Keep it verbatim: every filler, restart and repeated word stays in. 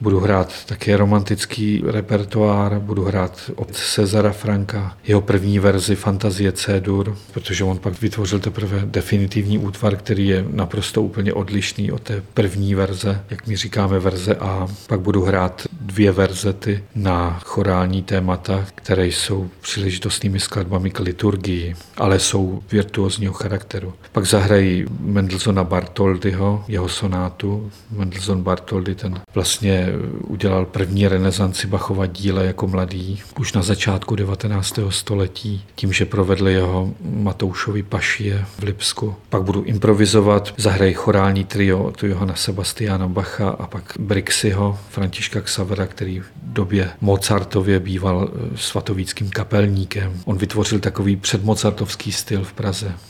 Budu hrát také romantický repertoár, budu hrát od Cezara Franka, jeho první verzi Fantazie C-dur, protože on pak vytvořil teprve definitivní útvar, který je naprosto úplně odlišný od té první verze, jak my říkáme verze A. Pak budu hrát dvě verzety na chorální témata, které jsou příležitostnými skladbami k liturgii, ale jsou virtuózního charakteru. Pak zahrají Mendelssohna Bartholdyho, jeho sonátu. Mendelssohn Bartholdy ten vlastně udělal první renesanci Bachova díla jako mladý, už na začátku devatenáctého století, tím, že provedli jeho Matoušovi pašie v Lipsku. Pak budu improvizovat, zahrají chorální trio od Johana Sebastiana Bacha a pak Brixiho, Františka Xavera, který v době Mozartově býval svatovíckým kapelníkem. On vytvořil takový předmozartovský styl v Praze.